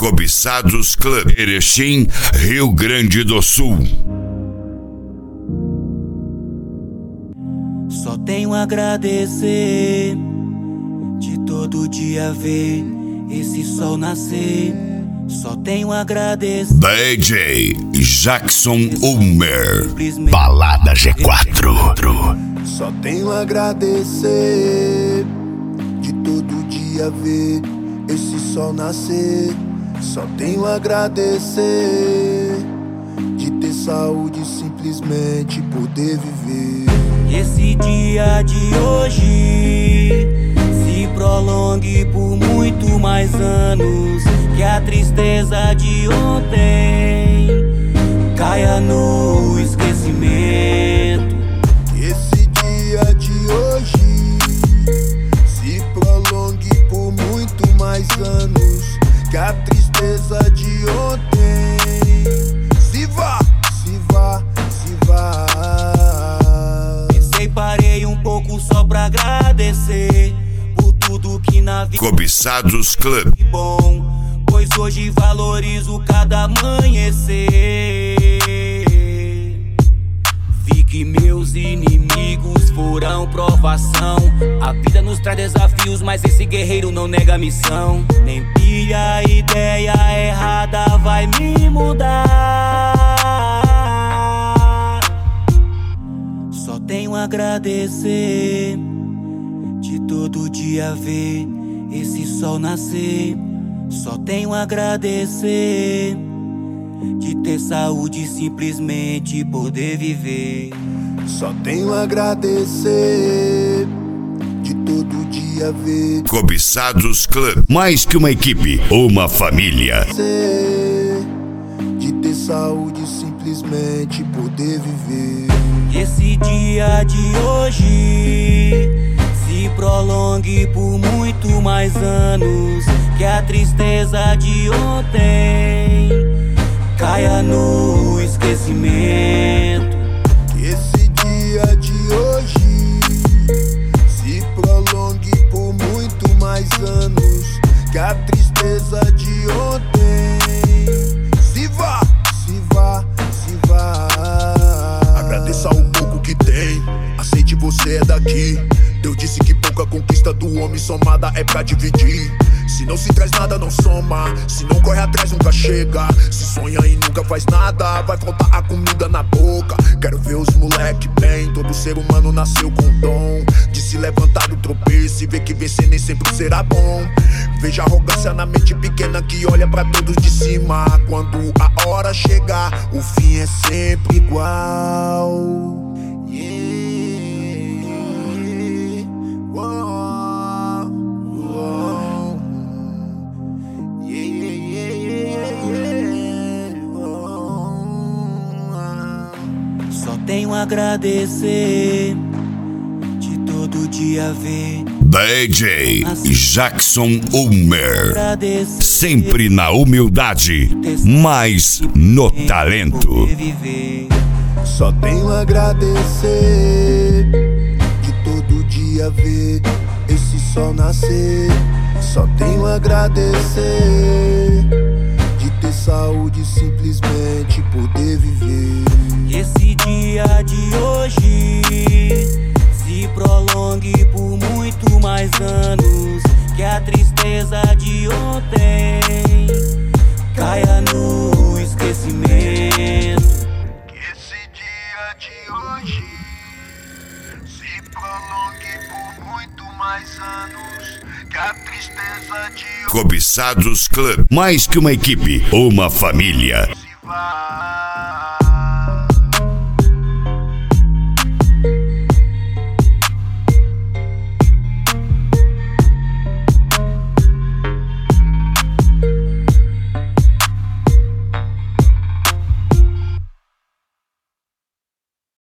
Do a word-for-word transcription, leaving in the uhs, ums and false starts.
Cobiçados Club, Erechim, Rio Grande do Sul. Só tenho a agradecer de todo dia ver esse sol nascer. Só tenho a agradecer. D J Jackson Ulmer, Balada G quatro. Só tenho a agradecer de todo dia ver esse sol nascer. Só tenho a agradecer de ter saúde, simplesmente poder viver. Esse dia de hoje se prolongue por muito mais anos, que a tristeza de ontem caia no esquecimento. Esse dia de hoje se prolongue por muito mais anos, que a tristeza de ontem se vá, se vá, se vá. Pensei, parei um pouco só pra agradecer por tudo que na vida. Cobiçados Club. Bom, pois hoje valorizo cada amanhecer. Vi que meus inimigos foram provação. A vida nos traz desafios, mas esse guerreiro não nega a missão. Nem pilha a ideia errada vai me mudar. Só tenho a agradecer de todo dia ver esse sol nascer. Só tenho a agradecer de ter saúde, simplesmente poder viver. Só tenho a agradecer de todo dia ver Cobiçados Club, mais que uma equipe, uma família. de ter saúde, simplesmente poder viver. Esse dia de hoje se prolongue por muito mais anos, que a tristeza de ontem caia no esquecimento. Esse dia de hoje se prolongue por muito mais anos, que a tristeza de ontem se vá, se vá, se vá. Agradeça o pouco que tem, aceite, você é daqui. Deus disse que pouca conquista do homem somada é pra dividir. Se não se traz nada, não soma. Se não corre atrás, nunca chega. Se sonha e nunca faz nada, vai faltar a comida na boca. Quero ver os moleque bem. Todo ser humano nasceu com dom de se levantar do tropeço e ver que vencer nem sempre será bom. Veja a arrogância na mente pequena que olha pra todos de cima. Quando a hora chegar, o fim é sempre igual. Só tenho a agradecer de todo dia ver D J Jackson Ulmer, sempre na humildade, mas no talento. Só tenho a agradecer de todo dia ver esse sol nascer. Só tenho a agradecer de ter saúde, simplesmente poder viver. Esse dia de hoje se prolongue por muito mais anos, que a tristeza de ontem caia no esquecimento. Esse dia de hoje se prolongue por muito mais anos, que a tristeza de Cobiçados Club, mais que uma equipe, uma família. se vá.